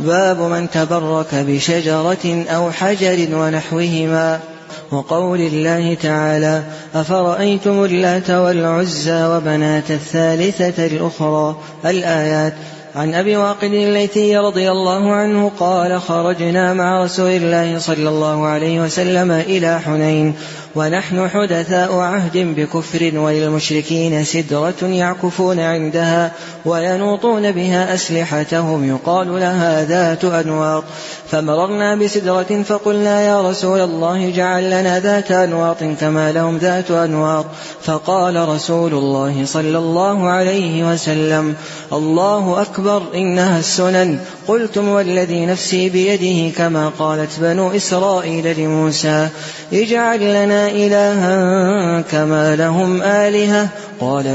باب من تبرك بشجرة أو حجر ونحوهما. وقول الله تعالى: أفرأيتم اللات والعزى وبنات الثالثة الأخرى، الآيات. عن أبي واقد الليثي رضي الله عنه قال: خرجنا مع رسول الله صلى الله عليه وسلم إلى حنين ونحن حدثاء عهد بكفر، وللمشركين سدرة يعكفون عندها وينوطون بها أسلحتهم يقال لها ذات أنواط، فمررنا بسدرة فقلنا: يا رسول الله اجعل لنا ذات أنواط كما لهم ذات أنواط. فقال رسول الله صلى الله عليه وسلم: الله أكبر، إنها السنن. قلتم: والذي نفسي بيده كما قالت بنو إسرائيل لموسى: اجعل لنا إلها كما لهم آلهة. قال: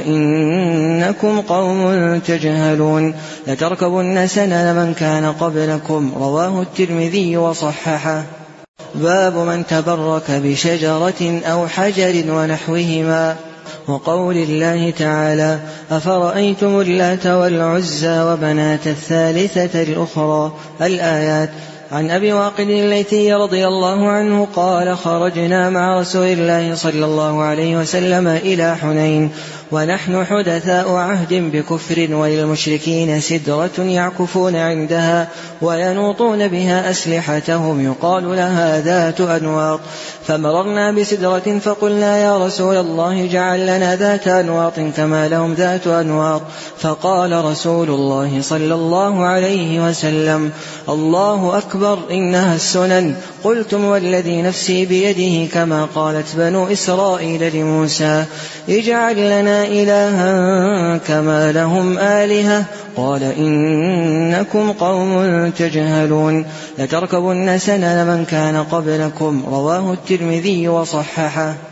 إنكم قوم تجهلون، لتركبن سنن من كان قبلكم. رواه الترمذي وصححه. باب من تبرك بشجرة أو حجر ونحوهما. وقول الله تعالى: أفرأيتم اللات والعزى وبنات الثالثة الأخرى، الآيات. عن أبي واقد الليثي رضي الله عنه قال: خرجنا مع رسول الله صلى الله عليه وسلم إلى حنين ونحن حدثاء عهد بكفر، وللمشركين سدرة يعكفون عندها وينوطون بها أسلحتهم يقال لها ذات أنواط، فمررنا بسدرة فقلنا: يا رسول الله اجعل لنا ذات أنواط كما لهم ذات أنواط. فقال رسول الله صلى الله عليه وسلم: الله أكبر، إنها السنن. قلتم: والذي نفسي بيده كما قالت بنو إسرائيل لموسى: اجعل لنا إلها كما لهم آلهة. قال: إنكم قوم تجهلون، لتركبن سنن من كان قبلكم. رواه الترمذي وصححه.